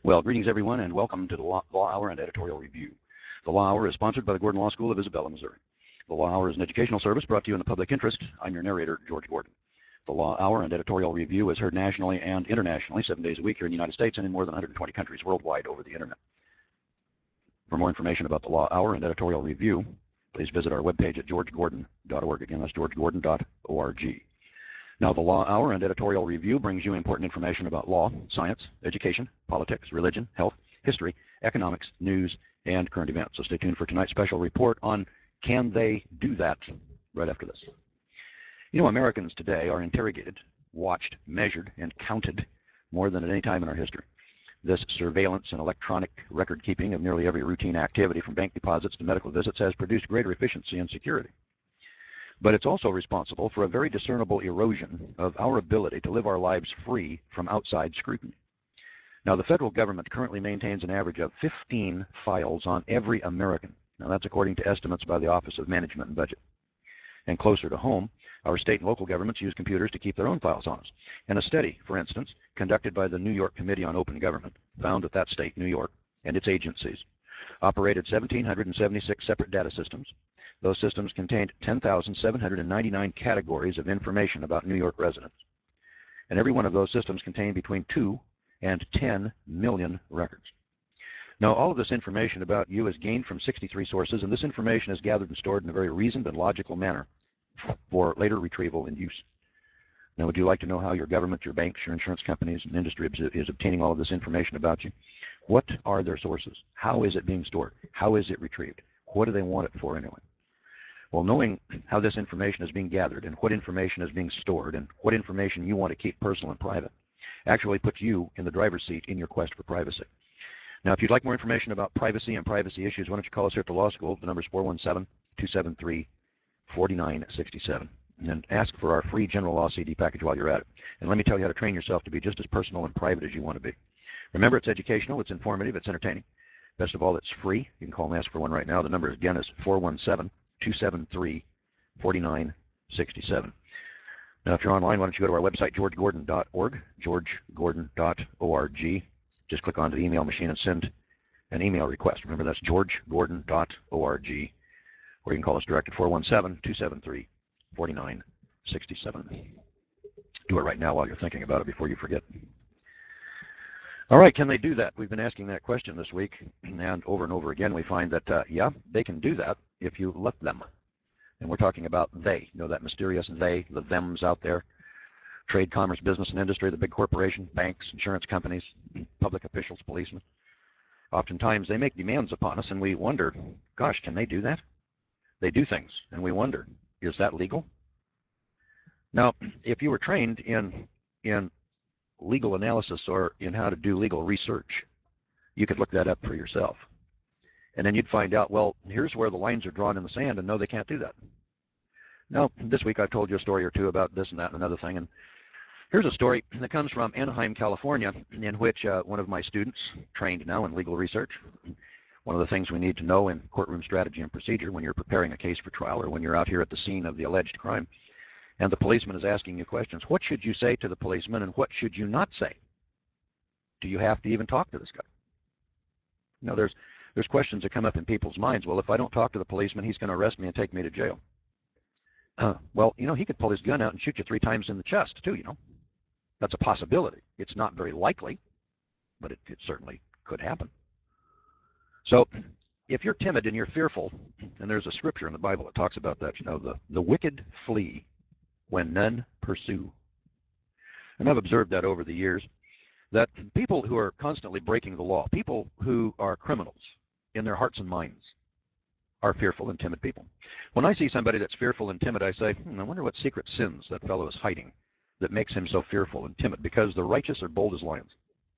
Well, greetings everyone, and welcome to the Law Hour and Editorial Review. The Law Hour is sponsored by the Gordon Law School of Isabella, Missouri. The Law Hour is an educational service brought to you in the public interest. I'm your narrator, George Gordon. The Law Hour and Editorial Review is heard nationally and internationally 7 days a week here in the United States and in more than 120 countries worldwide over the Internet. For more information about the Law Hour and Editorial Review, please visit our webpage at georgegordon.org. Again, that's georgegordon.org. Now, the Law Hour and Editorial Review brings you important information about law, science, education, politics, religion, health, history, economics, news, and current events. So stay tuned for tonight's special report on Can They Do That? Right after this. You know, Americans today are interrogated, watched, measured, and counted more than at any time in our history. This surveillance and electronic record-keeping of nearly every routine activity from bank deposits to medical visits has produced greater efficiency and security. But it's also responsible for a very discernible erosion of our ability to live our lives free from outside scrutiny. Now, the federal government currently maintains an average of 15 files on every American. Now, that's according to estimates by the Office of Management and Budget. And closer to home, our state and local governments use computers to keep their own files on us. And a study, for instance, conducted by the New York Committee on Open Government, found that that state, New York, and its agencies operated 1,776 separate data systems. Those systems contained 10,799 categories of information about New York residents. And every one of those systems contained between 2 and 10 million records. Now, all of this information about you is gained from 63 sources, and this information is gathered and stored in a very reasoned and logical manner for later retrieval and use. Now, would you like to know how your government, your banks, your insurance companies, and industry is obtaining all of this information about you? What are their sources? How is it being stored? How is it retrieved? What do they want it for anyway? Well, knowing how this information is being gathered and what information is being stored and what information you want to keep personal and private actually puts you in the driver's seat in your quest for privacy. Now, if you'd like more information about privacy and privacy issues, why don't you call us here at the law school. The number is 417-273-4967. And ask for our free general law CD package while you're at it. And let me tell you how to train yourself to be just as personal and private as you want to be. Remember, it's educational, it's informative, it's entertaining. Best of all, it's free. You can call and ask for one right now. The number, again, is 417-273-4967. Now, if you're online, why don't you go to our website, georgegordon.org, georgegordon.org. Just click onto the email machine and send an email request. Remember, that's georgegordon.org, or you can call us direct at 417-273-4967. Do it right now while you're thinking about it before you forget. All right, can they do that? We've been asking that question this week, and over again we find that, yeah, they can do that if you let them. And we're talking about they. You know, that mysterious they, the thems out there. Trade, commerce, business, and industry, the big corporations, banks, insurance companies, public officials, policemen. Oftentimes they make demands upon us, and we wonder, gosh, can they do that? They do things, and we wonder, is that legal? Now, if you were trained in legal analysis or in how to do legal research, you could look that up for yourself. And then you'd find out, well, here's where the lines are drawn in the sand, and no, they can't do that. Now, this week I've told you a story or two about this and that and another thing, and here's a story that comes from Anaheim, California, in which one of my students, trained now in legal research, one of the things we need to know in courtroom strategy and procedure when you're preparing a case for trial or when you're out here at the scene of the alleged crime, and the policeman is asking you questions. What should you say to the policeman and what should you not say? Do you have to even talk to this guy? You know, there's questions that come up in people's minds. Well, if I don't talk to the policeman, he's going to arrest me and take me to jail. Well, you know, he could pull his gun out and shoot you 3 times in the chest, too, you know. That's a possibility. It's not very likely, but it certainly could happen. So if you're timid and you're fearful, and there's a scripture in the Bible that talks about that, you know, the wicked flee when none pursue. And I've observed that over the years, that people who are constantly breaking the law, people who are criminals in their hearts and minds, are fearful and timid people. When I see somebody that's fearful and timid, I say, I wonder what secret sins that fellow is hiding that makes him so fearful and timid, because the righteous are bold as lions.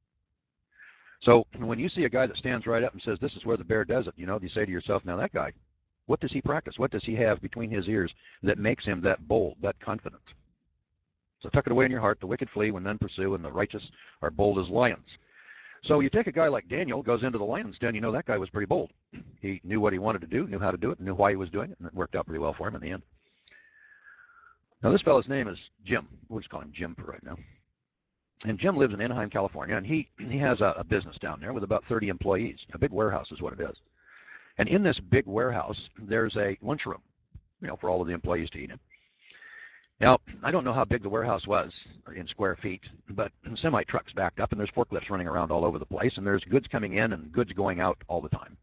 So when you see a guy that stands right up and says, this is where the bear does it, you know, you say to yourself, now that guy, what does he practice? What does he have between his ears that makes him that bold, that confident? So tuck it away in your heart. The wicked flee when none pursue, and the righteous are bold as lions. So you take a guy like Daniel, goes into the lion's den, you know, that guy was pretty bold. He knew what he wanted to do, knew how to do it, knew why he was doing it, and it worked out pretty well for him in the end. Now, this fellow's name is Jim. We'll just call him Jim for right now. And Jim lives in Anaheim, California, and he has a business down there with about 30 employees. A big warehouse is what it is. And in this big warehouse, there's a lunchroom, for all of the employees to eat in. Now, I don't know how big the warehouse was in square feet, but semi-trucks backed up, and there's forklifts running around all over the place, and there's goods coming in and goods going out all the time.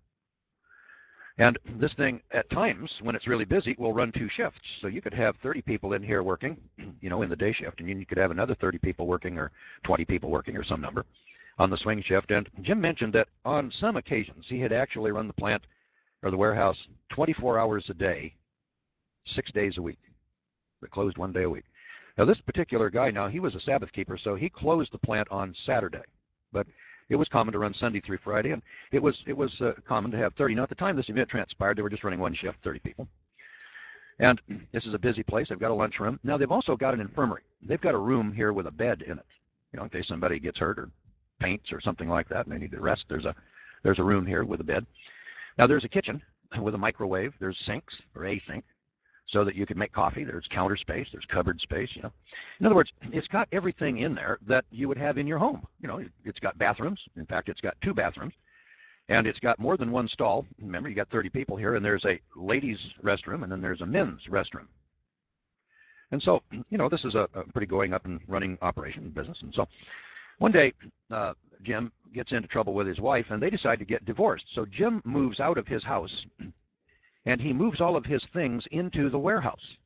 And this thing, at times, when it's really busy, will run 2 shifts. So you could have 30 people in here working, in the day shift, and you could have another 30 people working or 20 people working or some number on the swing shift. And Jim mentioned that on some occasions, he had actually run the plant or the warehouse 24 hours a day, 6 days a week. It closed 1 day a week. Now, this particular guy, he was a Sabbath keeper, so he closed the plant on Saturday. But it was common to run Sunday through Friday, and it was common to have 30. Now, at the time this event transpired, they were just running 1 shift, 30 people. And this is a busy place. They've got a lunchroom. Now, they've also got an infirmary. They've got a room here with a bed in it, in case somebody gets hurt or faints or something like that and they need to rest. There's a room here with a bed. Now, there's a kitchen with a microwave. There's sinks, or a sink, so that you can make coffee. There's counter space. There's cupboard space, In other words, it's got everything in there that you would have in your home. It's got bathrooms. In fact, it's got 2 bathrooms. And it's got more than 1 stall. Remember, you got 30 people here, and there's a ladies' restroom, and then there's a men's restroom. And so, this is a pretty going up and running operation business. And so one day, Jim gets into trouble with his wife, and they decide to get divorced. So Jim moves out of his house, and he moves all of his things into the warehouse.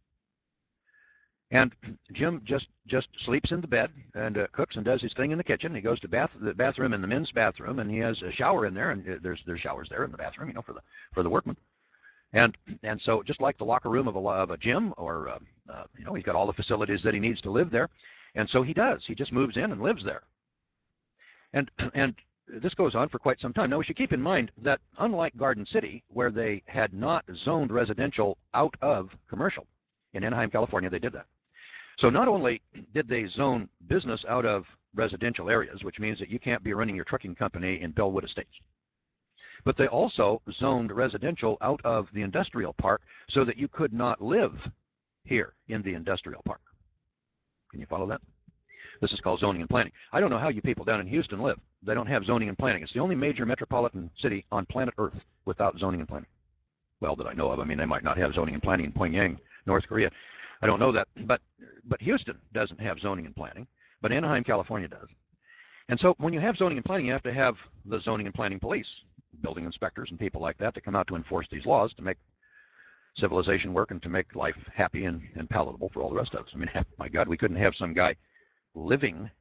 And Jim just sleeps in the bed and cooks and does his thing in the kitchen. He goes to the bathroom in the men's bathroom, and he has a shower in there, and there's showers there in the bathroom, for the workmen. And so just like the locker room of a gym, or he's got all the facilities that he needs to live there. And so he does. He just moves in and lives there. And this goes on for quite some time. Now, we should keep in mind that unlike Garden City, where they had not zoned residential out of commercial, in Anaheim, California, they did that. So not only did they zone business out of residential areas, which means that you can't be running your trucking company in Bellwood Estates, but they also zoned residential out of the industrial park so that you could not live here in the industrial park. Can you follow that? This is called zoning and planning. I don't know how you people down in Houston live. They don't have zoning and planning. It's the only major metropolitan city on planet Earth without zoning and planning. Well, that I know of. I mean, they might not have zoning and planning in Pyongyang, North Korea. I don't know that. But Houston doesn't have zoning and planning. But Anaheim, California does. And so when you have zoning and planning, you have to have the zoning and planning police, building inspectors and people like that come out to enforce these laws to make civilization work and to make life happy and palatable for all the rest of us. I mean, my God, we couldn't have some guy living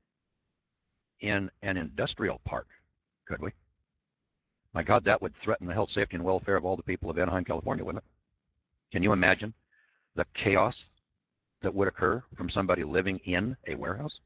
in an industrial park, could we? My God, that would threaten the health, safety, and welfare of all the people of Anaheim, California, wouldn't it? Can you imagine the chaos that would occur from somebody living in a warehouse?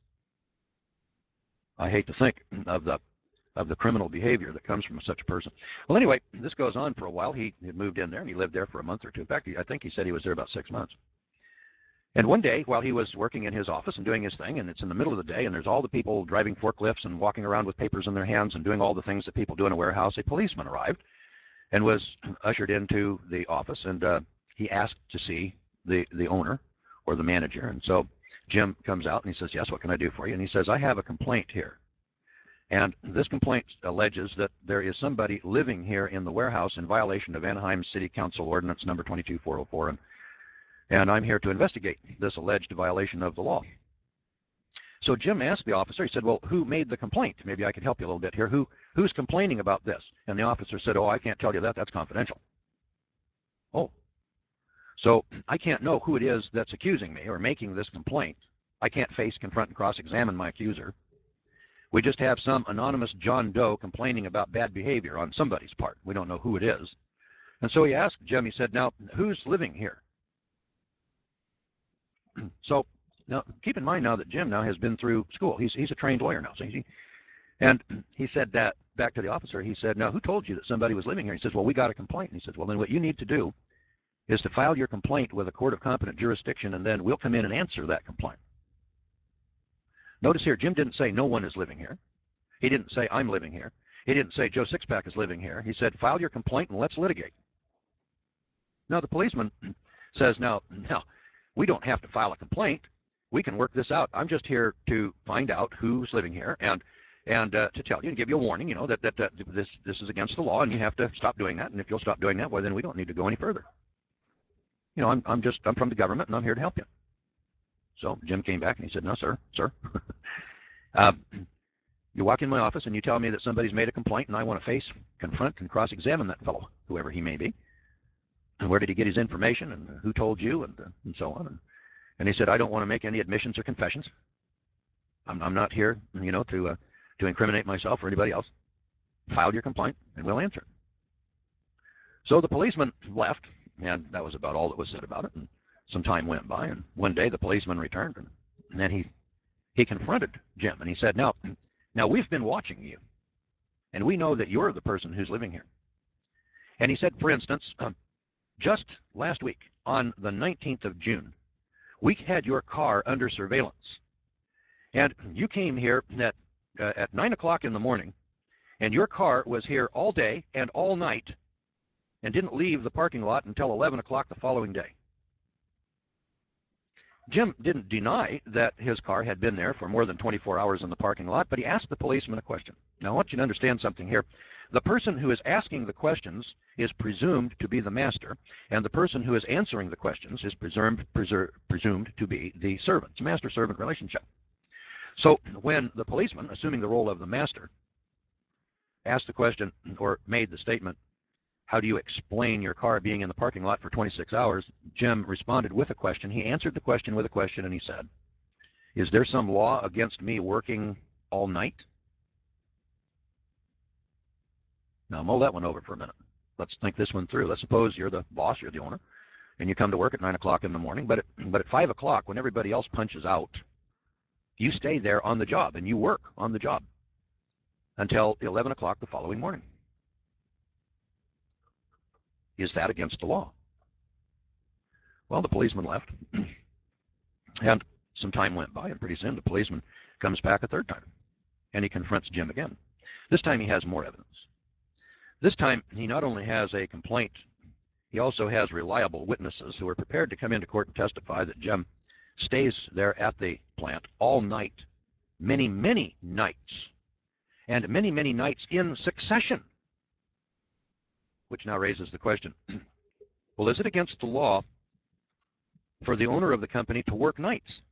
I hate to think of the criminal behavior that comes from such a person. Well, anyway, this goes on for a while. He moved in there, and he lived there for a month or 2. In fact, I think he said he was there about 6 months. And one day, while he was working in his office and doing his thing, and it's in the middle of the day, and there's all the people driving forklifts and walking around with papers in their hands and doing all the things that people do in a warehouse, a policeman arrived and was ushered into the office, and he asked to see the owner or the manager. And so Jim comes out, and he says, "Yes, what can I do for you?" And he says, "I have a complaint here. And this complaint alleges that there is somebody living here in the warehouse in violation of Anaheim City Council Ordinance number 22404, and I'm here to investigate this alleged violation of the law." So Jim asked the officer, he said, "Well, who made the complaint? Maybe I could help you a little bit here. Who's complaining about this?" And the officer said, "Oh, I can't tell you that. That's confidential." Oh. So I can't know who it is that's accusing me or making this complaint. I can't face, confront, and cross-examine my accuser. We just have some anonymous John Doe complaining about bad behavior on somebody's part. We don't know who it is. And so he asked Jim, he said, "Now, who's living here?" So now keep in mind now that Jim now has been through school. He's a trained lawyer now. So and he said that back to the officer. He said, "Now, who told you that somebody was living here?" He says, "Well, we got a complaint." And he says, "Well, then what you need to do is to file your complaint with a court of competent jurisdiction, and then we'll come in and answer that complaint." Notice here, Jim didn't say no one is living here. He didn't say I'm living here. He didn't say Joe Sixpack is living here. He said, "File your complaint and let's litigate." Now, the policeman says, now, we don't have to file a complaint. We can work this out. I'm just here to find out who's living here and to tell you and give you a warning, you know, that this is against the law and you have to stop doing that. And if you'll stop doing that, well, then we don't need to go any further. You know, I'm from the government and I'm here to help you. So Jim came back and he said, no, sir. You walk in my office and you tell me that somebody's made a complaint and I want to face, confront, and cross-examine that fellow, whoever he may be. And where did he get his information and who told you and so on. And he said, I don't want to make any admissions or confessions. I'm not here, you know, to incriminate myself or anybody else. File your complaint and we'll answer it. So the policeman left, and that was about all that was said about it. And some time went by, and one day the policeman returned, and then he confronted Jim, and he said, now we've been watching you, and we know that you're the person who's living here. And he said, for instance, just last week, on the 19th of June, we had your car under surveillance. And you came here at 9 o'clock in the morning, and your car was here all day and all night and didn't leave the parking lot until 11 o'clock the following day. Jim didn't deny that his car had been there for more than 24 hours in the parking lot, but he asked the policeman a question. Now, I want you to understand something here. The person who is asking the questions is presumed to be the master, and the person who is answering the questions is presumed to be the servant. It's a master-servant relationship. So when the policeman, assuming the role of the master, asked the question or made the statement, how do you explain your car being in the parking lot for 26 hours? Jim responded with a question. He answered the question with a question, and he said, is there some law against me working all night? Now, mull that one over for a minute. Let's think this one through. Let's suppose you're the boss, you're the owner, and you come to work at 9 o'clock in the morning, but at 5 o'clock, when everybody else punches out, you stay there on the job, and you work on the job until 11 o'clock the following morning. Is that against the law? Well, the policeman left, and some time went by, and pretty soon the policeman comes back a third time, and he confronts Jim again. This time he has more evidence. This time he not only has a complaint, he also has reliable witnesses who are prepared to come into court and testify that Jim stays there at the plant all night, many, many nights, and many, many nights in succession. Which now raises the question, well, is it against the law for the owner of the company to work nights?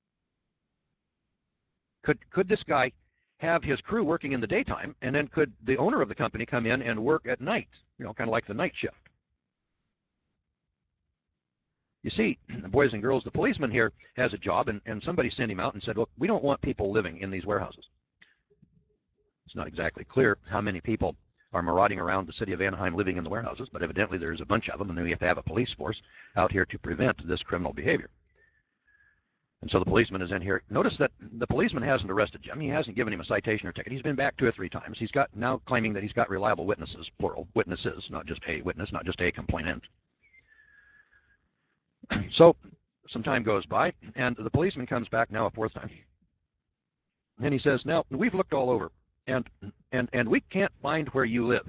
Could this guy have his crew working in the daytime, and then could the owner of the company come in and work at night, you know, kind of like the night shift? You see, boys and girls, the policeman here has a job, and somebody sent him out and said, look, we don't want people living in these warehouses. It's not exactly clear how many people are marauding around the city of Anaheim living in the warehouses, but evidently there's a bunch of them, and then we have to have a police force out here to prevent this criminal behavior. And so the policeman is in here. Notice that the policeman hasn't arrested Jim. He hasn't given him a citation or ticket. He's been back 2 or 3 times. He's got now claiming that he's got reliable witnesses, plural, witnesses, not just a witness, not just a complainant. So some time goes by, and the policeman comes back now a 4th time. And he says, now, we've looked all over, and we can't find where you live.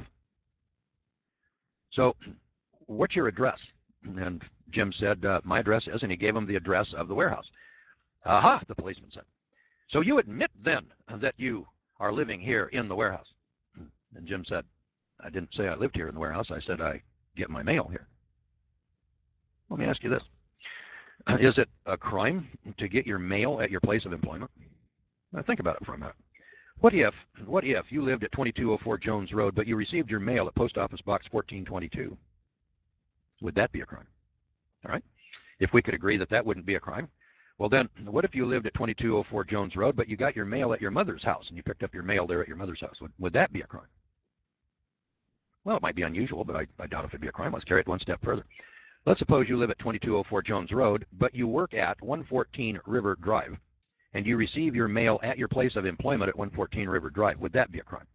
So what's your address? And Jim said, my address is, and he gave him the address of the warehouse. Aha, the policeman said. So you admit then that you are living here in the warehouse? And Jim said, I didn't say I lived here in the warehouse. I said I get my mail here. Let me ask you this. Is it a crime to get your mail at your place of employment? Now think about it for a minute. What if you lived at 2204 Jones Road, but you received your mail at Post Office Box 1422? Would that be a crime? All right. If we could agree that that wouldn't be a crime, well then, what if you lived at 2204 Jones Road, but you got your mail at your mother's house, and you picked up your mail there at your mother's house? Would that be a crime? Well, it might be unusual, but I doubt if it'd be a crime. Let's carry it one step further. Let's suppose you live at 2204 Jones Road, but you work at 114 River Drive, and you receive your mail at your place of employment at 114 River Drive. Would that be a crime?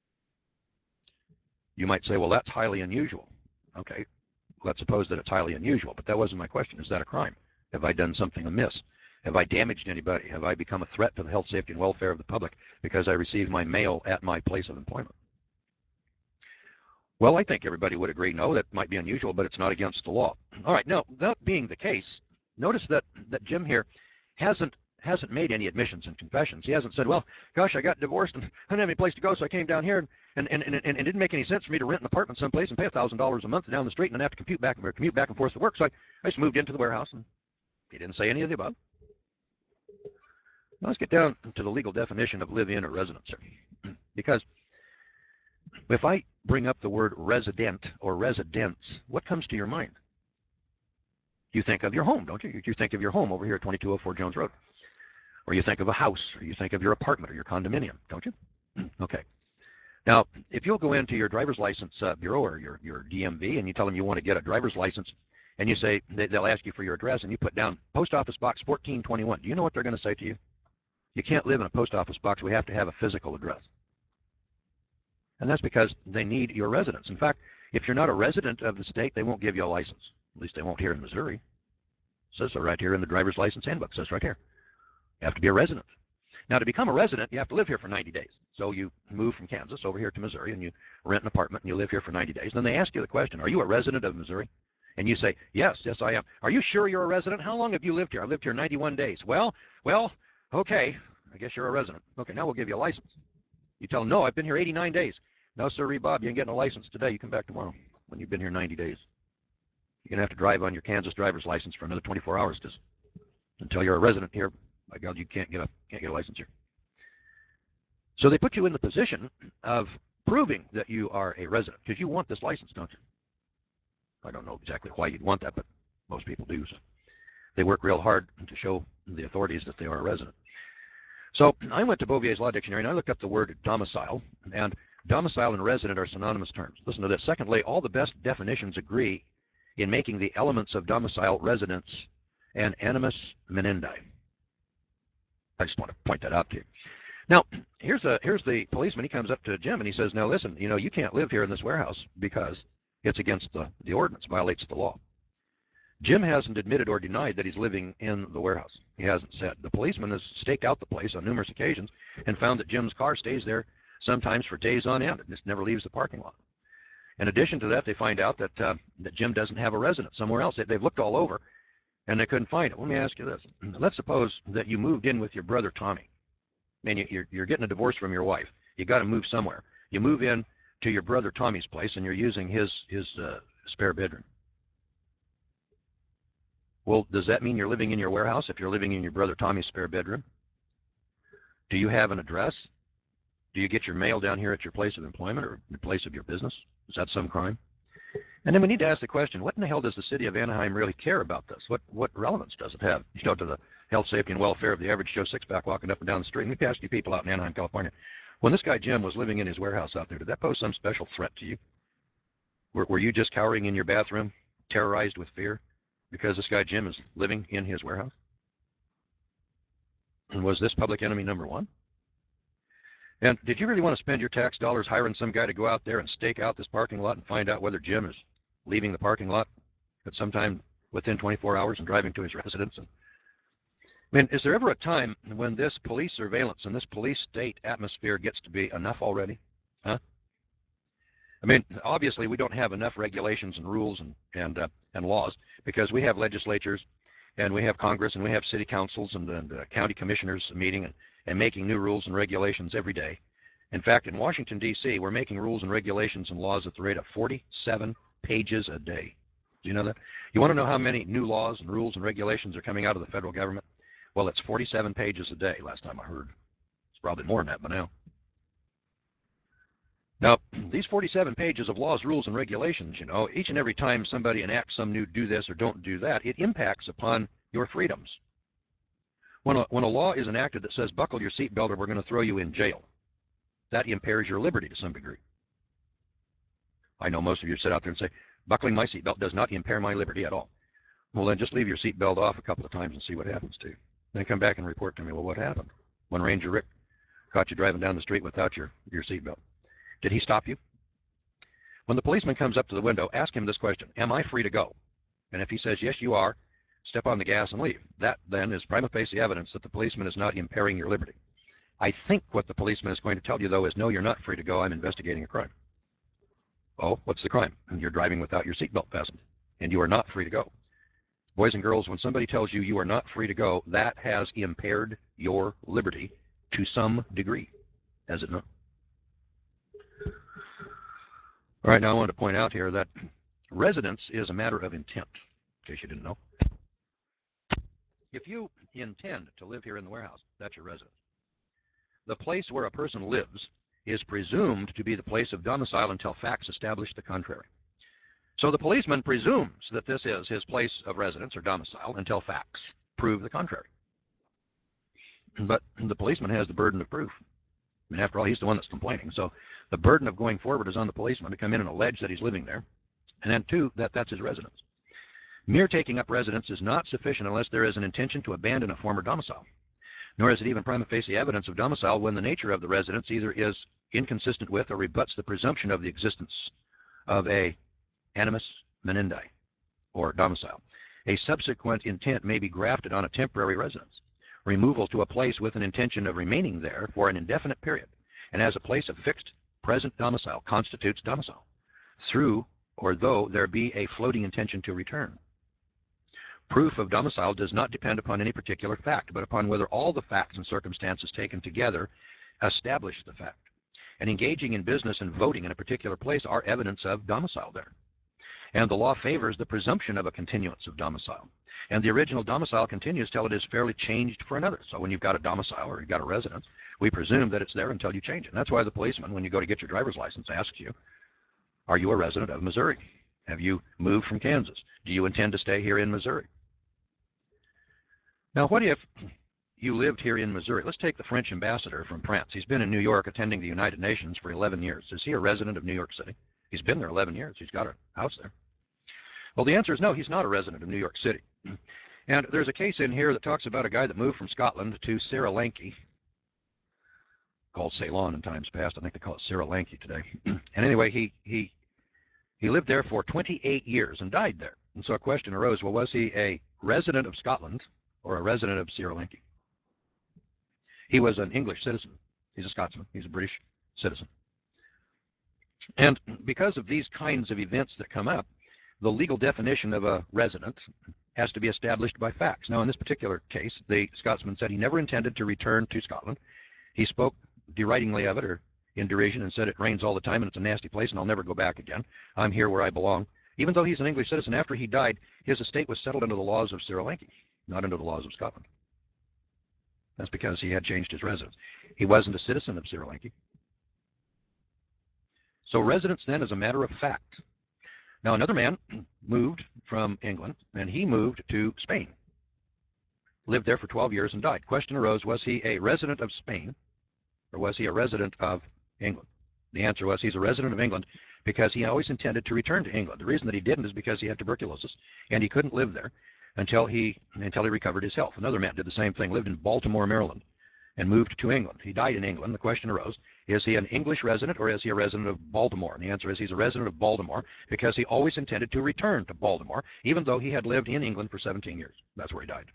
You might say, well, that's highly unusual. Okay, let's suppose that it's highly unusual, but that wasn't my question. Is that a crime? Have I done something amiss? Have I damaged anybody? Have I become a threat to the health, safety, and welfare of the public because I received my mail at my place of employment? Well, I think everybody would agree, no, that might be unusual, but it's not against the law. All right, now, that being the case, notice that Jim here, hasn't made any admissions and confessions. He hasn't said, well, gosh, I got divorced and I didn't have any place to go, so I came down here, and it didn't make any sense for me to rent an apartment someplace and pay $1,000 a month down the street and then have to commute back and forth to work. So I just moved into the warehouse, and he didn't say any of the above. Now let's get down to the legal definition of live-in or residence here. Because if I bring up the word resident or residence, what comes to your mind? You think of your home, don't you? You think of your home over here at 2204 Jones Road. Or you think of a house, or you think of your apartment or your condominium, don't you? Okay. Now, if you'll go into your driver's license bureau or your DMV and you tell them you want to get a driver's license, and you say, they'll ask you for your address, and you put down Post Office Box 1421, do you know what they're going to say to you? You can't live in a post office box. We have to have a physical address. And that's because they need your residence. In fact, if you're not a resident of the state, they won't give you a license. At least they won't here in Missouri. It says so right here in the driver's license handbook. It says right here. You have to be a resident. Now, to become a resident, you have to live here for 90 days. So you move from Kansas over here to Missouri, and you rent an apartment, and you live here for 90 days. Then they ask you the question, are you a resident of Missouri? And you say, yes, I am. Are you sure you're a resident? How long have you lived here? I've lived here 91 days. Well, okay, I guess you're a resident. Okay, now we'll give you a license. You tell them, no, I've been here 89 days. No, sir, Bob, you ain't getting a license today. You come back tomorrow when you've been here 90 days. You're going to have to drive on your Kansas driver's license for another 24 hours until you're a resident here. My God, you can't get a license here. So they put you in the position of proving that you are a resident because you want this license, don't you? I don't know exactly why you'd want that, but most people do. So they work real hard to show the authorities that they are a resident. So I went to Bovier's Law Dictionary and I looked up the word domicile, and domicile and resident are synonymous terms. Listen to this. Secondly, all the best definitions agree in making the elements of domicile, residence, and animus menendi. I just want to point that out to you. Now, here's the policeman. He comes up to Jim and he says, now listen, you can't live here in this warehouse because it's against the ordinance, violates the law. Jim hasn't admitted or denied that he's living in the warehouse. He hasn't said. The policeman has staked out the place on numerous occasions and found that Jim's car stays there sometimes for days on end. It just never leaves the parking lot. In addition to that, they find out that Jim doesn't have a residence somewhere else. They've looked all over, and they couldn't find it. Let me ask you this. Let's suppose that you moved in with your brother Tommy. Man, you're getting a divorce from your wife. You got to move somewhere. You move in to your brother Tommy's place, and you're using his spare bedroom. Well, does that mean you're living in your warehouse if you're living in your brother Tommy's spare bedroom? Do you have an address? Do you get your mail down here at your place of employment or your place of your business? Is that some crime? And then we need to ask the question, what in the hell does the city of Anaheim really care about this? What relevance does it have, to the health, safety, and welfare of the average Joe Sixpack walking up and down the street? And we've asked you people out in Anaheim, California, when this guy Jim was living in his warehouse out there, did that pose some special threat to you? Were you just cowering in your bathroom, terrorized with fear, because this guy Jim is living in his warehouse? And was this public enemy number one? And did you really want to spend your tax dollars hiring some guy to go out there and stake out this parking lot and find out whether Jim is leaving the parking lot at some time within 24 hours and driving to his residence? And, I mean, is there ever a time when this police surveillance and this police state atmosphere gets to be enough already? Huh? I mean, obviously we don't have enough regulations and rules and laws because we have legislatures and we have Congress and we have city councils and county commissioners meeting and making new rules and regulations every day. In fact, in Washington, D.C., we're making rules and regulations and laws at the rate of 47 pages a day. Do you know that? You want to know how many new laws and rules and regulations are coming out of the federal government? Well, it's 47 pages a day, last time I heard. It's probably more than that by now. Now, these 47 pages of laws, rules, and regulations, each and every time somebody enacts some new do this or don't do that, it impacts upon your freedoms. When a law is enacted that says buckle your seatbelt or we're going to throw you in jail, that impairs your liberty to some degree. I know most of you sit out there and say, buckling my seatbelt does not impair my liberty at all. Well, then just leave your seatbelt off a couple of times and see what happens to you. Then come back and report to me, well, what happened? When Ranger Rick caught you driving down the street without your seatbelt. Did he stop you? When the policeman comes up to the window, ask him this question, am I free to go? And if he says, yes, you are, step on the gas and leave. That, then, is prima facie evidence that the policeman is not impairing your liberty. I think what the policeman is going to tell you, though, is, no, you're not free to go. I'm investigating a crime. Oh, what's the crime? You're driving without your seatbelt fastened, and you are not free to go. Boys and girls, when somebody tells you you are not free to go, that has impaired your liberty to some degree, has it not? All right, now I want to point out here that residence is a matter of intent, in case you didn't know. If you intend to live here in the warehouse, that's your residence. The place where a person lives is presumed to be the place of domicile until facts establish the contrary. So the policeman presumes that this is his place of residence or domicile until facts prove the contrary. But the policeman has the burden of proof. I mean, after all, he's the one that's complaining. So the burden of going forward is on the policeman to come in and allege that he's living there, and then two, that that's his residence. Mere taking up residence is not sufficient unless there is an intention to abandon a former domicile. Nor is it even prima facie evidence of domicile when the nature of the residence either is inconsistent with or rebuts the presumption of the existence of a animus menendi, or domicile. A subsequent intent may be grafted on a temporary residence. Removal to a place with an intention of remaining there for an indefinite period, and as a place of fixed present domicile, constitutes domicile, through or though there be a floating intention to return. Proof of domicile does not depend upon any particular fact, but upon whether all the facts and circumstances taken together establish the fact. And engaging in business and voting in a particular place are evidence of domicile there. And the law favors the presumption of a continuance of domicile. And the original domicile continues till it is fairly changed for another. So when you've got a domicile or you've got a residence, we presume that it's there until you change it. And that's why the policeman, when you go to get your driver's license, asks you, are you a resident of Missouri? Have you moved from Kansas? Do you intend to stay here in Missouri? Now, what if you lived here in Missouri? Let's take the French ambassador from France. He's been in New York attending the United Nations for 11 years. Is he a resident of New York City? He's been there 11 years. He's got a house there. Well, the answer is no, he's not a resident of New York City. And there's a case in here that talks about a guy that moved from Scotland to Sri Lanka, called Ceylon in times past. I think they call it Sri Lanka today. And anyway, he lived there for 28 years and died there. And so a question arose, well, was he a resident of Scotland or a resident of Sri Lanka? He was an English citizen. He's a Scotsman. He's a British citizen. And because of these kinds of events that come up, the legal definition of a resident has to be established by facts. Now, in this particular case, the Scotsman said he never intended to return to Scotland. He spoke deridingly of it, or in derision, and said it rains all the time and it's a nasty place and I'll never go back again. I'm here where I belong. Even though he's an English citizen, after he died, his estate was settled under the laws of Sri Lanka, not under the laws of Scotland. That's because he had changed his residence. He wasn't a citizen of Sri Lanka. So residence then is a matter of fact. Now, another man moved from England, and he moved to Spain. Lived there for 12 years and died. Question arose, was he a resident of Spain, or was he a resident of England? The answer was he's a resident of England because he always intended to return to England. The reason that he didn't is because he had tuberculosis, and he couldn't live there until he recovered his health. Another man did the same thing, lived in Baltimore, Maryland, and moved to England. He died in England. The question arose, is he an English resident or is he a resident of Baltimore? And the answer is he's a resident of Baltimore because he always intended to return to Baltimore, even though he had lived in England for 17 years. That's where he died.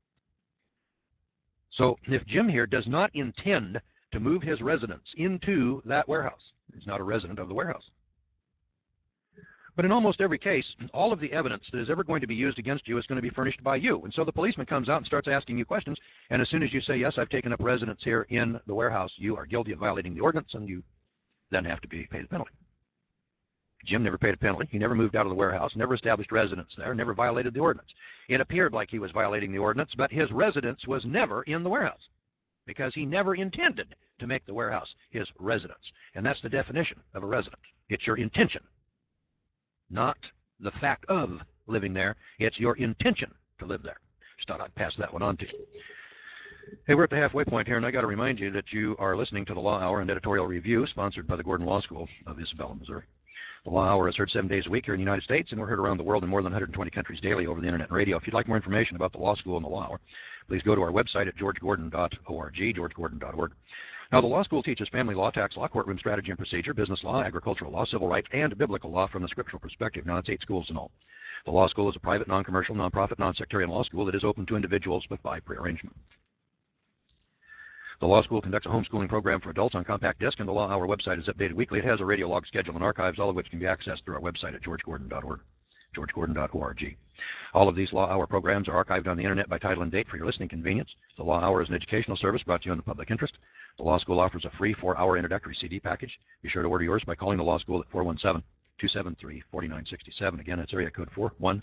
So if Jim here does not intend to move his residence into that warehouse, he's not a resident of the warehouse. But in almost every case, all of the evidence that is ever going to be used against you is going to be furnished by you. And so the policeman comes out and starts asking you questions, and as soon as you say, yes, I've taken up residence here in the warehouse, you are guilty of violating the ordinance, and you then have to pay the penalty. Jim never paid a penalty. He never moved out of the warehouse, never established residence there, never violated the ordinance. It appeared like he was violating the ordinance, but his residence was never in the warehouse because he never intended to make the warehouse his residence. And that's the definition of a resident. It's your intention. Not the fact of living there. It's your intention to live there. Just thought I'd pass that one on to you. Hey, we're at the halfway point here, and I got to remind you that you are listening to the Law Hour and Editorial Review, sponsored by the Gordon Law School of Isabella, Missouri. The Law Hour is heard 7 days a week here in the United States, and we're heard around the world in more than 120 countries daily over the Internet and radio. If you'd like more information about the Law School and the Law Hour, please go to our website at georgegordon.org, georgegordon.org. Now, the law school teaches family law, tax law, courtroom strategy and procedure, business law, agricultural law, civil rights, and biblical law from the scriptural perspective. Now, it's 8 schools in all. The law school is a private, non-commercial, non-profit, non-sectarian law school that is open to individuals but by prearrangement. The law school conducts a homeschooling program for adults on compact disc, and the Law Hour website is updated weekly. It has a radio log schedule and archives, all of which can be accessed through our website at georgegordon.org. georgegordon.org. All of these Law Hour programs are archived on the internet by title and date for your listening convenience. The Law Hour is an educational service brought to you in the public interest. The Law School offers a free 4-hour introductory CD package. Be sure to order yours by calling the Law School at 417-273-4967. Again, that's area code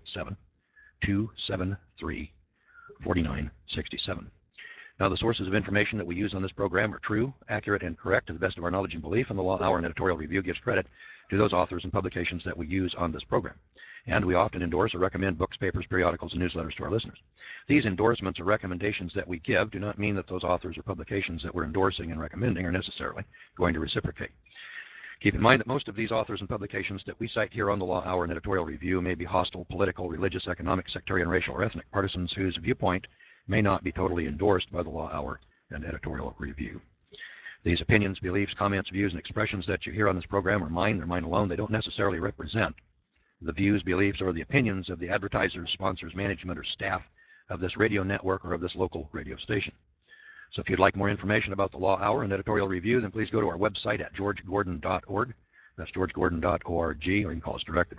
417-273-4967. Now, the sources of information that we use on this program are true, accurate, and correct to the best of our knowledge and belief, and the Law Hour and Editorial Review gives credit to those authors and publications that we use on this program. And we often endorse or recommend books, papers, periodicals, and newsletters to our listeners. These endorsements or recommendations that we give do not mean that those authors or publications that we're endorsing and recommending are necessarily going to reciprocate. Keep in mind that most of these authors and publications that we cite here on the Law Hour and Editorial Review may be hostile, political, religious, economic, sectarian, racial, or ethnic partisans whose viewpoint may not be totally endorsed by the Law Hour and Editorial Review. These opinions, beliefs, comments, views, and expressions that you hear on this program are mine. They're mine alone. They don't necessarily represent the views, beliefs, or the opinions of the advertisers, sponsors, management, or staff of this radio network or of this local radio station. So if you'd like more information about the Law Hour and Editorial Review, then please go to our website at georgegordon.org. That's georgegordon.org, or you can call us direct at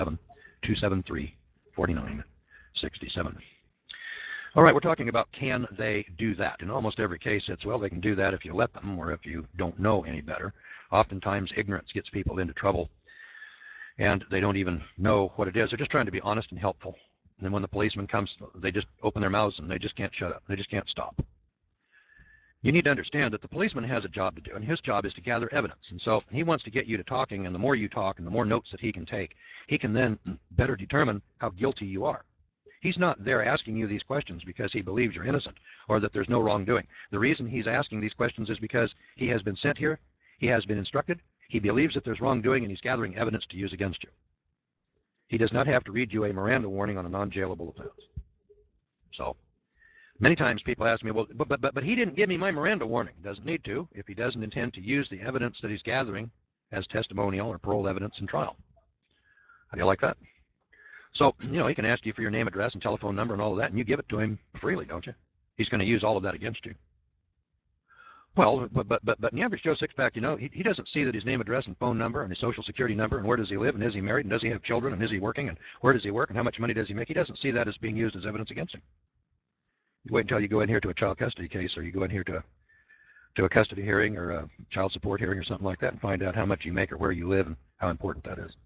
417-273-4967. All right, we're talking about can they do that. In almost every case, it's, well, they can do that if you let them or if you don't know any better. Oftentimes, ignorance gets people into trouble, and they don't even know what it is. They're just trying to be honest and helpful. And then when the policeman comes, they just open their mouths and they just can't shut up. They just can't stop. You need to understand that the policeman has a job to do, and his job is to gather evidence. And so he wants to get you to talking, and the more you talk and the more notes that he can take, he can then better determine how guilty you are. He's not there asking you these questions because he believes you're innocent or that there's no wrongdoing. The reason he's asking these questions is because he has been sent here, he has been instructed, he believes that there's wrongdoing, and he's gathering evidence to use against you. He does not have to read you a Miranda warning on a non-jailable offense. So, many times people ask me, well, but he didn't give me my Miranda warning. Doesn't need to if he doesn't intend to use the evidence that he's gathering as testimonial or parole evidence in trial. How do you like that? So, he can ask you for your name, address, and telephone number and all of that, and you give it to him freely, don't you? He's going to use all of that against you. Well, but in the average Joe Sixpack, he doesn't see that his name, address, and phone number and his social security number and where does he live and is he married and does he have children and is he working and where does he work and how much money does he make. He doesn't see that as being used as evidence against him. You wait until you go in here to a child custody case or you go in here to a custody hearing or a child support hearing or something like that and find out how much you make or where you live and how important that is.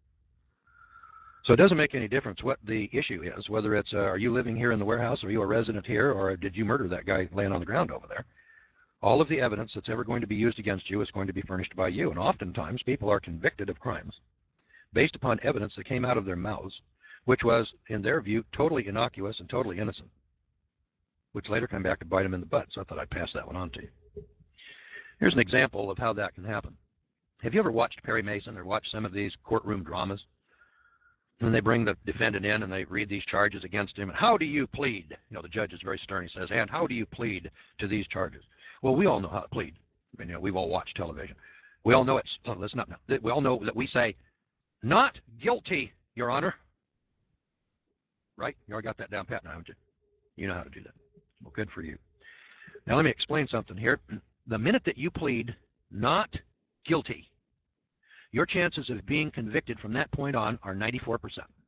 So it doesn't make any difference what the issue is, whether it's are you living here in the warehouse, are you a resident here, or did you murder that guy laying on the ground over there. All of the evidence that's ever going to be used against you is going to be furnished by you. And oftentimes people are convicted of crimes based upon evidence that came out of their mouths, which was, in their view, totally innocuous and totally innocent, which later come back to bite them in the butt. So I thought I'd pass that one on to you. Here's an example of how that can happen. Have you ever watched Perry Mason or watched some of these courtroom dramas? And they bring the defendant in and they read these charges against him. And how do you plead? The judge is very stern. He says, and how do you plead to these charges? Well, we all know how to plead. We've all watched television. We all know it's, listen up now. We all know that we say, not guilty, Your Honor. Right? You already got that down pat now, haven't you? You know how to do that. Well, good for you. Now, let me explain something here. The minute that you plead not guilty, your chances of being convicted from that point on are 94%.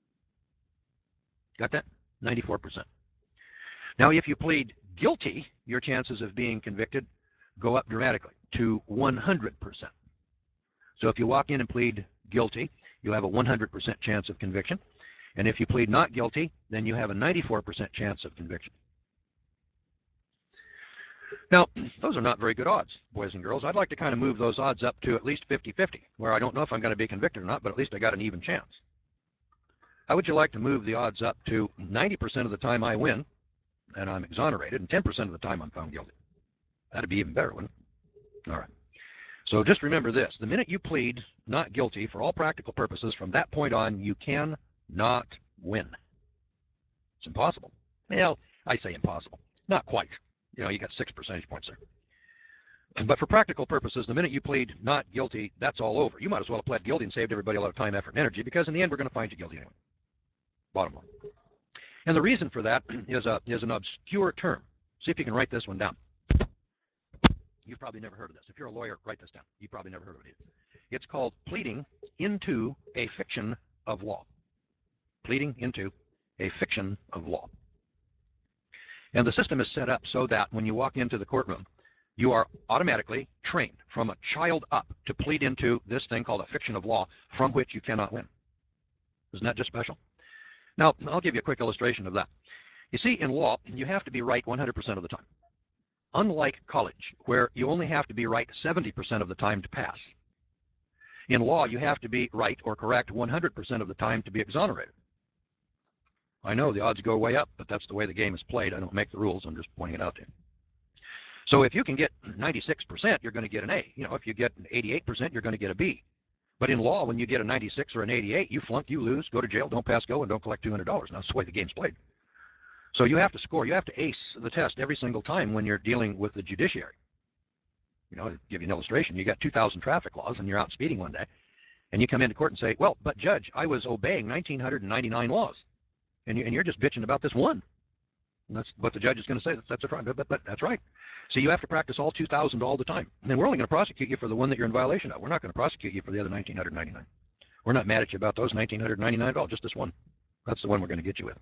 Got that? 94%. Now, if you plead guilty, your chances of being convicted go up dramatically to 100%. So if you walk in and plead guilty, you have a 100% chance of conviction. And if you plead not guilty, then you have a 94% chance of conviction. Now, those are not very good odds, boys and girls. I'd like to kind of move those odds up to at least 50-50, where I don't know if I'm going to be convicted or not, but at least I got an even chance. How would you like to move the odds up to 90% of the time I win, and I'm exonerated, and 10% of the time I'm found guilty? That'd be even better, wouldn't it? All right. So just remember this. The minute you plead not guilty, for all practical purposes, from that point on, you cannot win. It's impossible. Well, I say impossible. Not quite. You got 6 percentage points there. But for practical purposes, the minute you plead not guilty, that's all over. You might as well have pled guilty and saved everybody a lot of time, effort, and energy, because in the end, we're going to find you guilty anyway. Bottom line. And the reason for that is an obscure term. See if you can write this one down. You've probably never heard of this. If you're a lawyer, write this down. You've probably never heard of it either. It's called pleading into a fiction of law. pleading into a fiction of law. And the system is set up so that when you walk into the courtroom, you are automatically trained from a child up to plead into this thing called a fiction of law from which you cannot win. Isn't that just special? Now, I'll give you a quick illustration of that. You see, in law, you have to be right 100% of the time. Unlike college, where you only have to be right 70% of the time to pass. In law, you have to be right or correct 100% of the time to be exonerated. I know the odds go way up, but that's the way the game is played. I don't make the rules. I'm just pointing it out to you. So if you can get 96%, you're going to get an A. You know, if you get 88%, you're going to get a B. But in law, when you get a 96 or an 88, you flunk, you lose, go to jail, don't pass go, and don't collect $200. Now, that's the way the game's played. So you have to score. You have to ace the test every single time when you're dealing with the judiciary. You know, to give you an illustration, you got 2,000 traffic laws, and you're out speeding one day, and you come into court and say, well, but judge, I was obeying 1,999 laws, and you're just bitching about this one. And that's what the judge is going to say. That's a crime, but that's right. So you have to practice all 2,000 all the time. And then we're only going to prosecute you for the one that you're in violation of. We're not going to prosecute you for the other 1,999. We're not mad at you about those 1,999 at all, just this one. That's the one we're going to get you with.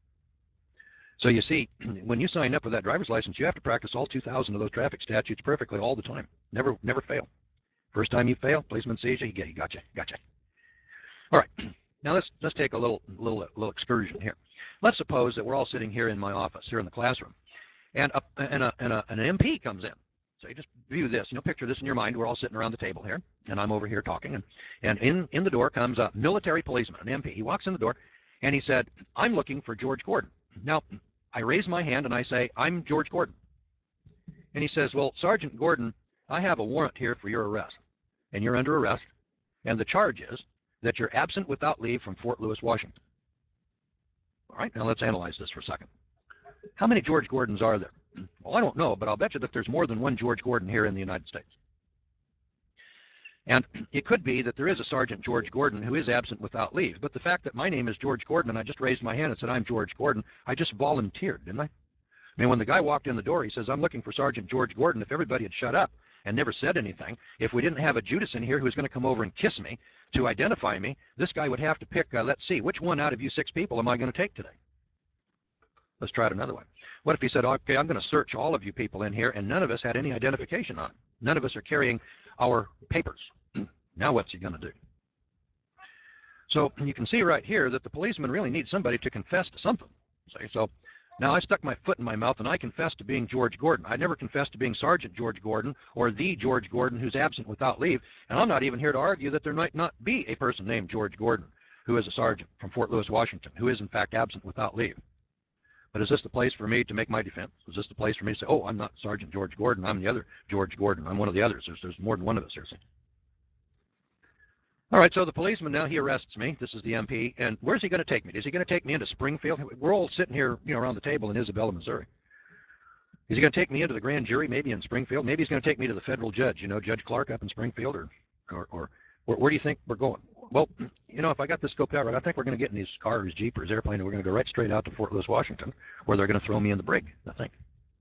So you see, when you sign up for that driver's license, you have to practice all 2,000 of those traffic statutes perfectly all the time. Never fail. First time you fail, policeman sees you, gotcha. All right, now let's take a little excursion here. Let's suppose that we're all sitting here in my office, here in the classroom, and an MP comes in. So you just view this, picture this in your mind. We're all sitting around the table here, and I'm over here talking, and in the door comes a military policeman, an MP. He walks in the door, and he said, I'm looking for George Gordon. Now, I raise my hand and I say, I'm George Gordon. And he says, well, Sergeant Gordon, I have a warrant here for your arrest. And you're under arrest. And the charge is that you're absent without leave from Fort Lewis, Washington. All right, now let's analyze this for a second. How many George Gordons are there? Well, I don't know, but I'll bet you that there's more than one George Gordon here in the United States. And it could be that there is a Sergeant George Gordon who is absent without leave. But the fact that my name is George Gordon and I just raised my hand and said I'm George Gordon, I just volunteered, didn't I? I mean, when the guy walked in the door, he says, I'm looking for Sergeant George Gordon. If everybody had shut up and never said anything, if we didn't have a Judas in here who was going to come over and kiss me to identify me, this guy would have to pick, let's see, which one out of you 6 people am I going to take today? Let's try it another way. What if he said, okay, I'm going to search all of you people in here, and none of us had any identification on it. None of us are carrying our papers. Now what's he going to do? So you can see right here that the policeman really needs somebody to confess to something. See? So now I stuck my foot in my mouth and I confessed to being George Gordon. I never confessed to being Sergeant George Gordon or the George Gordon who's absent without leave. And I'm not even here to argue that there might not be a person named George Gordon who is a sergeant from Fort Lewis, Washington, who is in fact absent without leave. But is this the place for me to make my defense? Is this the place for me to say, oh, I'm not Sergeant George Gordon, I'm the other George Gordon, I'm one of the others. There's more than one of us here. See? All right, so the policeman now, he arrests me. This is the MP. And where's he going to take me? Is he going to take me into Springfield? We're all sitting here, around the table in Isabella, Missouri. Is he going to take me into the grand jury, maybe in Springfield? Maybe he's going to take me to the federal judge, Judge Clark up in Springfield, or where do you think we're going? Well, if I got this scoped out right, I think we're going to get in these cars, Jeep, or airplane, and we're going to go right straight out to Fort Lewis, Washington, where they're going to throw me in the brig, I think.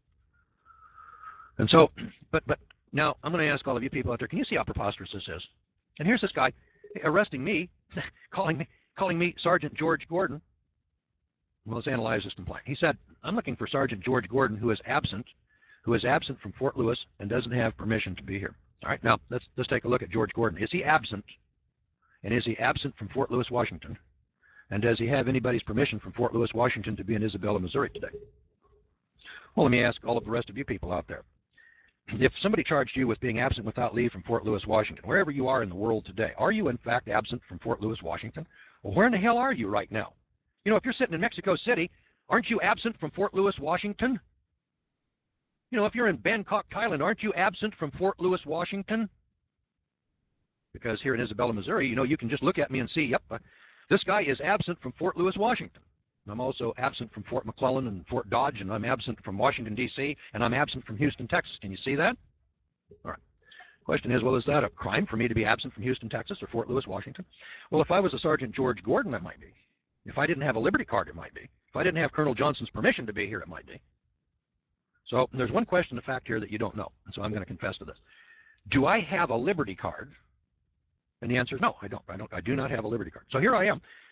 And so, but now I'm going to ask all of you people out there, can you see how preposterous this is? And here's this guy arresting me, calling me Sergeant George Gordon. Well, let's analyze this complaint. He said, I'm looking for Sergeant George Gordon who is absent from Fort Lewis and doesn't have permission to be here. All right, now let's take a look at George Gordon. Is he absent? And is he absent from Fort Lewis, Washington? And does he have anybody's permission from Fort Lewis, Washington to be in Isabella, Missouri today? Well, let me ask all of the rest of you people out there. If somebody charged you with being absent without leave from Fort Lewis, Washington, wherever you are in the world today, are you in fact absent from Fort Lewis, Washington? Well, where in the hell are you right now? If you're sitting in Mexico City, aren't you absent from Fort Lewis, Washington? If you're in Bangkok, Thailand, aren't you absent from Fort Lewis, Washington? Because here in Isabella, Missouri, you can just look at me and see, yep, this guy is absent from Fort Lewis, Washington. I'm also absent from Fort McClellan and Fort Dodge, and I'm absent from Washington, D.C., and I'm absent from Houston, Texas. Can you see that? All right. Question is, well, is that a crime for me to be absent from Houston, Texas, or Fort Lewis, Washington? Well, if I was a Sergeant George Gordon, it might be. If I didn't have a Liberty card, it might be. If I didn't have Colonel Johnson's permission to be here, it might be. So there's one question of fact here that you don't know, and so I'm going to confess to this. Do I have a Liberty card? And the answer is no, I don't. I do not have a Liberty card. So here I am.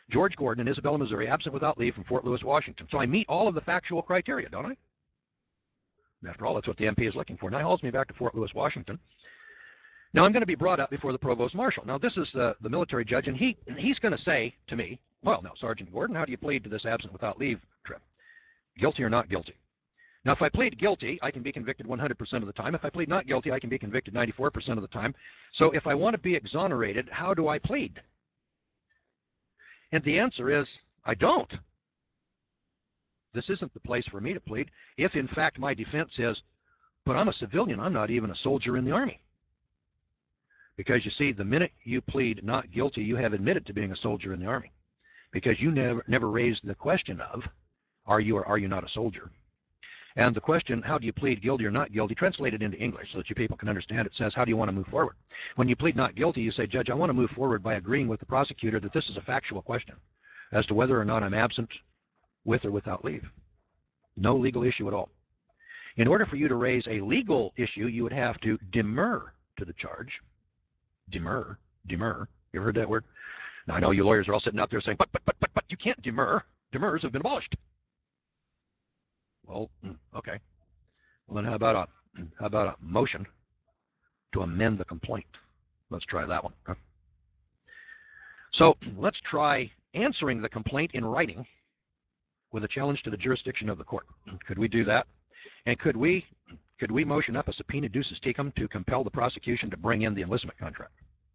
George Gordon in Isabella, Missouri, absent without leave from Fort Lewis, Washington. So I meet all of the factual criteria, don't I? After all, that's what the MP is looking for. Now he hauls me back to Fort Lewis, Washington. Now I'm going to be brought up before the provost marshal. Now this is the military judge, and he's going to say to me, well, now, Sergeant Gordon, how do you plead to this absent without leave trip? Guilty or not guilty? Now, if I plead guilty, I can be convicted 100% of the time. If I plead not guilty, I can be convicted 94% of the time. So if I want to be exonerated, how do I plead? And the answer is, I don't. This isn't the place for me to plead. If, in fact, my defense is, but I'm a civilian, I'm not even a soldier in the Army. Because, you see, the minute you plead not guilty, you have admitted to being a soldier in the Army. Because you never raised the question of, are you or are you not a soldier? And the question, how do you plead guilty or not guilty, translated into English so that you people can understand it, says, how do you want to move forward? When you plead not guilty, you say, Judge, I want to move forward by agreeing with the prosecutor that this is a factual question as to whether or not I'm absent with or without leave. No legal issue at all. In order for you to raise a legal issue, you would have to demur to the charge. Demur. Demur. You ever heard that word? Now, I know you lawyers are all sitting out there saying, but you can't demur. Demurs have been abolished. Well, okay. Well, then how about a motion to amend the complaint? Let's try that one. Huh? So let's try answering the complaint in writing with a challenge to the jurisdiction of the court. Could we do that? And could we motion up a subpoena ducis tecum to compel the prosecution to bring in the enlistment contract?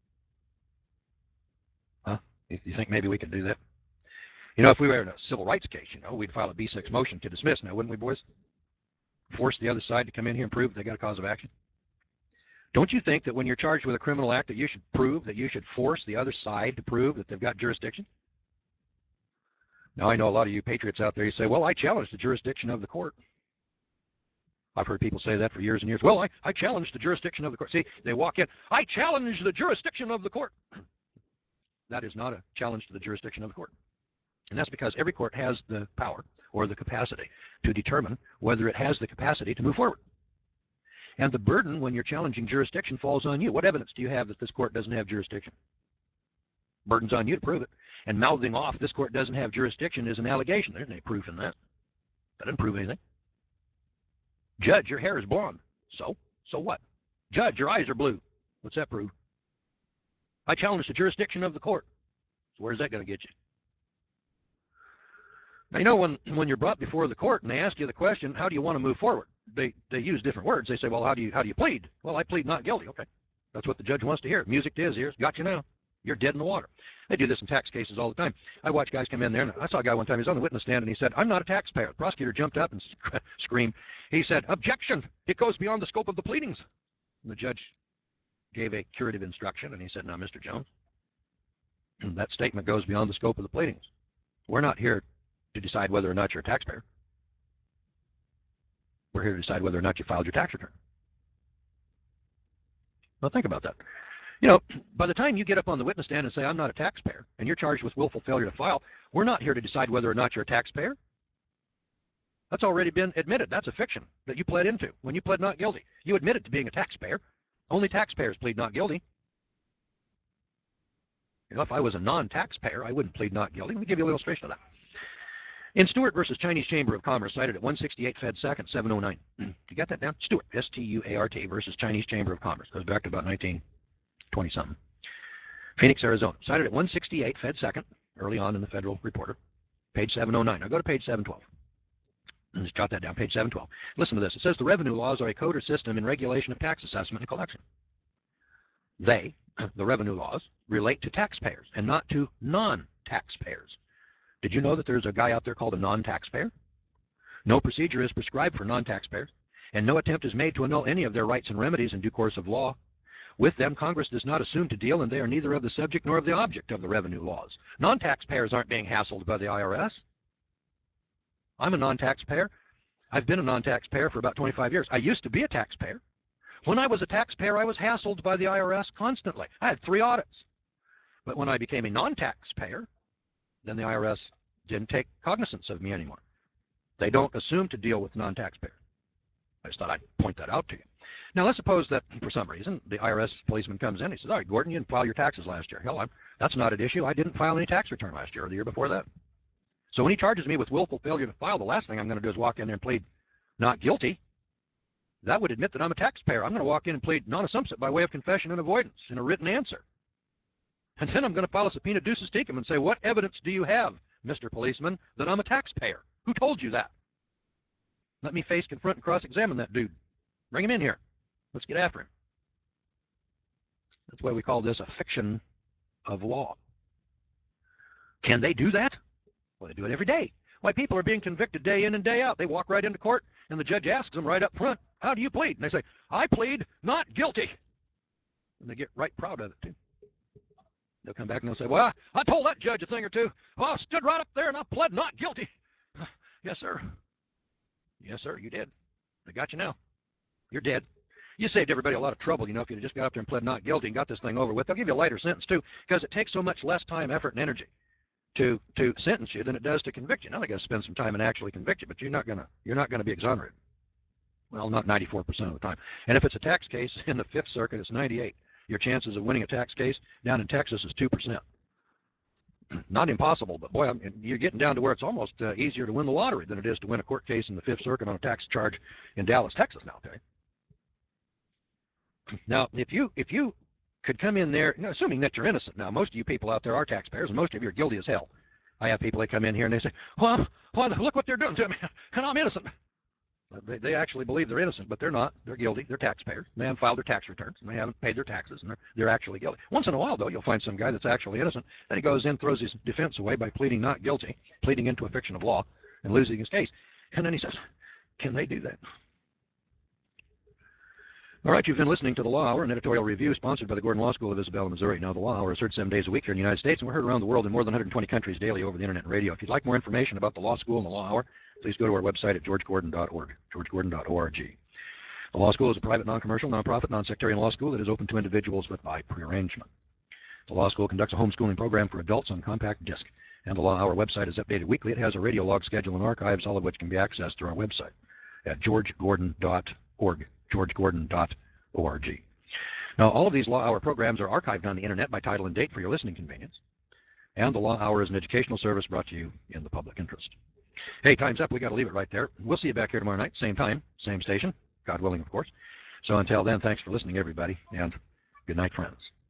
Huh? You think maybe we could do that? You know, if we were in a civil rights case, you know, we'd file a B6 motion to dismiss now, wouldn't we, boys? Force the other side to come in here and prove they got a cause of action. Don't you think that when you're charged with a criminal act that you should prove, that you should force the other side to prove that they've got jurisdiction? Now, I know a lot of you patriots out there, you say, well, I challenge the jurisdiction of the court. I've heard people say that for years and years. Well, I challenge the jurisdiction of the court. See, they walk in, I challenge the jurisdiction of the court. That is not a challenge to the jurisdiction of the court. And that's because every court has the power or the capacity to determine whether it has the capacity to move forward. And the burden when you're challenging jurisdiction falls on you. What evidence do you have that this court doesn't have jurisdiction? Burden's on you to prove it. And mouthing off this court doesn't have jurisdiction is an allegation. There's no proof in that. That doesn't prove anything. Judge, your hair is blonde. So what? Judge, your eyes are blue. What's that prove? I challenge the jurisdiction of the court. So where's that going to get you? Now, you know, when you're brought before the court and they ask you the question, how do you want to move forward? They use different words. They say, well, how do you plead? Well, I plead not guilty. Okay. That's what the judge wants to hear. Music to his ears. Got you now. You're dead in the water. They do this in tax cases all the time. I watch guys come in there, and I saw a guy one time, he was on the witness stand, and he said, I'm not a taxpayer. The prosecutor jumped up and screamed. He said, objection. It goes beyond the scope of the pleadings. And the judge gave a curative instruction, and he said, now, Mr. Jones, that statement goes beyond the scope of the pleadings. We're not here to decide whether or not you're a taxpayer. We're here to decide whether or not you filed your tax return. Well, think about that. You know, by the time you get up on the witness stand and say, I'm not a taxpayer, and you're charged with willful failure to file, we're not here to decide whether or not you're a taxpayer. That's already been admitted. That's a fiction that you pled into when you pled not guilty. You admitted to being a taxpayer. Only taxpayers plead not guilty. You know, if I was a non-taxpayer, I wouldn't plead not guilty. Let me give you a little illustration of that. In Stewart versus Chinese Chamber of Commerce, cited at 168 Fed 2nd, 709. You got that down? Stewart, S-T-U-A-R-T, versus Chinese Chamber of Commerce. Goes back to about 1920-something. Phoenix, Arizona. Cited at 168 Fed 2nd, early on in the Federal Reporter. Page 709. Now go to page 712. Just jot that down, page 712. Listen to this. It says the revenue laws are a code or system in regulation of tax assessment and collection. They, the revenue laws, relate to taxpayers and not to non-taxpayers. Did you know that there's a guy out there called a non-taxpayer? No procedure is prescribed for non-taxpayers, and no attempt is made to annul any of their rights and remedies in due course of law. With them, Congress does not assume to deal, and they are neither of the subject nor of the object of the revenue laws. Non-taxpayers aren't being hassled by the IRS. I'm a non-taxpayer. I've been a non-taxpayer for about 25 years. I used to be a taxpayer. When I was a taxpayer, I was hassled by the IRS constantly. I had 3 audits. But when I became a non-taxpayer, then the IRS didn't take cognizance of me anymore. They don't assume to deal with non-taxpayers. I just thought I'd point that out to you. Now, let's suppose that for some reason the IRS policeman comes in and he says, all right, Gordon, you didn't file your taxes last year. Hell, that's not an issue. I didn't file any tax return last year or the year before that. So when he charges me with willful failure to file, the last thing I'm going to do is walk in there and plead not guilty. That would admit that I'm a taxpayer. I'm going to walk in and plead non-assumpsit by way of confession and avoidance in a written answer. And then I'm going to file a subpoena ducis tecum and say, what evidence do you have, Mr. Policeman, that I'm a taxpayer? Who told you that? Let me face, confront, and cross-examine that dude. Bring him in here. Let's get after him. That's why we call this a fiction of law. Can they do that? Well, they do it every day. Why, people are being convicted day in and day out. They walk right into court, and the judge asks them right up front, how do you plead? And they say, I plead not guilty. And they get right proud of it, too. They'll come back and they'll say, well, I told that judge a thing or two. Well, I stood right up there and I pled not guilty. Yes, sir. Yes, sir, you did. They got you now. You're dead. You saved everybody a lot of trouble, if you just got up there and pled not guilty and got this thing over with. They'll give you a lighter sentence, too, because it takes so much less time, effort, and energy to sentence you than it does to convict you. Now, they got to spend some time and actually convict you, but you're not gonna be exonerated. Well, not 94% of the time. And if it's a tax case in the Fifth Circuit, it's 98. Your chances of winning a tax case down in Texas is 2%. Not impossible, but boy, you're getting down to where it's almost easier to win the lottery than it is to win a court case in the Fifth Circuit on a tax charge in Dallas, Texas now, okay? Now, if you could come in there, assuming that you're innocent. Now, most of you people out there are taxpayers, and most of you are guilty as hell. I have people that come in here and they say, well, look what they're doing to me, and I'm innocent. They actually believe they're innocent, but they're not. They're guilty. They're taxpayers. They haven't filed their tax returns, and they haven't paid their taxes, and they're actually guilty. Once in a while, though, you'll find some guy that's actually innocent, and he goes in, throws his defense away by pleading not guilty, pleading into a fiction of law, and losing his case. And then he says, can they do that? All right, you've been listening to The Law Hour, an editorial review sponsored by the Gordon Law School of Isabella, Missouri. Now, The Law Hour is heard 7 days a week here in the United States, and we're heard around the world in more than 120 countries daily over the internet and radio. If you'd like more information about the Law School and The Law Hour, please go to our website at georgegordon.org, georgegordon.org. The Law School is a private, non-commercial, non-profit, non-sectarian law school that is open to individuals but by prearrangement. The Law School conducts a homeschooling program for adults on compact disc, and the Law Hour website is updated weekly. It has a radio log schedule and archives, all of which can be accessed through our website at georgegordon.org, georgegordon.org. Now, all of these Law Hour programs are archived on the internet by title and date for your listening convenience, and the Law Hour is an educational service brought to you in the public interest. Hey, time's up. We got to leave it right there. We'll see you back here tomorrow night, same time, same station, God willing, of course. So until then, thanks for listening, everybody, and good night, friends.